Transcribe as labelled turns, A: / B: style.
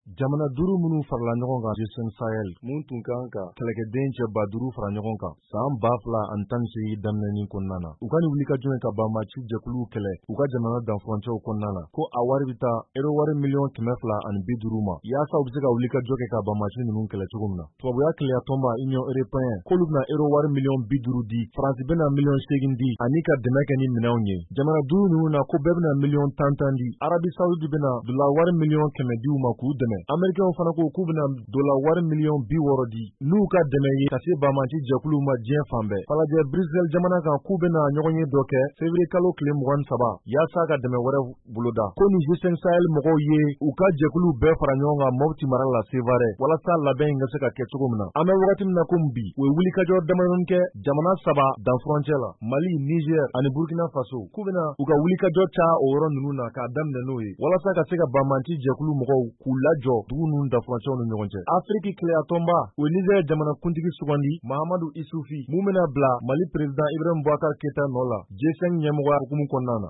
A: Jamana duuru minnu farala ɲɔgɔn kan G5 Sahel mun tun kan ka kɛlɛkɛden cɛ 5,000 fara ɲɔgɔn kan san 2018 daminɛnin kɔnɔna na. U ka nin wulikajɔ in ka banbaaci jɛkuluw kɛlɛ u ka jamana danfurancɛw kɔnɔna na ko a wari bɛ taa €250 millions ma yaasa u bɛ se ka wulikajɔ kɛ ka banbaaci ninnu kɛlɛ cogo min na. Tubabuya keleya tɔnba Union Européenne k'olu bɛna €50 millions di, Faransi bɛna $80 di ani ka dɛmɛ kɛ ni minɛnw ye. Jamana duuru ninnu na ko bɛɛ bɛna $10 di. Arabi Saoudite bɛna $100 millions di u ma k'u dɛmɛ. Américains fana ko k'u bɛna $60 millions di n'u ka dɛmɛ ye ka se banbaaci jɛkuluw ma diɲɛ fan bɛɛ. Falajɛ Bruxelles jamana kan k'u bɛna ɲɔgɔn ye dɔ kɛ février kalo tile 23 yaasa ka dɛmɛ wɛrɛ boloda. Ko ni G5 Sahel mɔgɔw ye u ka jɛkuluw bɛɛ fara ɲɔgɔn kan Mopti mara la Sévaré walasa labɛn in ka se ka kɛ cogo min na. An bɛ wagati min na komi bi u ye wulikajɔ damadɔnin kɛ jamana 3 danfurancɛ la Mali, Niger ani Burkina Faso k'u bɛna u ka wulikajɔ ca o yɔrɔ ninnu na k'a daminɛ n'o ye walasa ka se ka banbaaci jɛkulu mɔgɔw k'u lajɔ dugu ninnu danfurancɛw ni ɲɔgɔn cɛ. Afrique keleya tɔnba o ye Niger jamana kuntigi sugandi Mahamadu Isufi mun bɛna bila Mali président Ibrahim Boubacar Keita nɔ la G5 ɲɛmɔgɔya hukumu kɔnɔna na.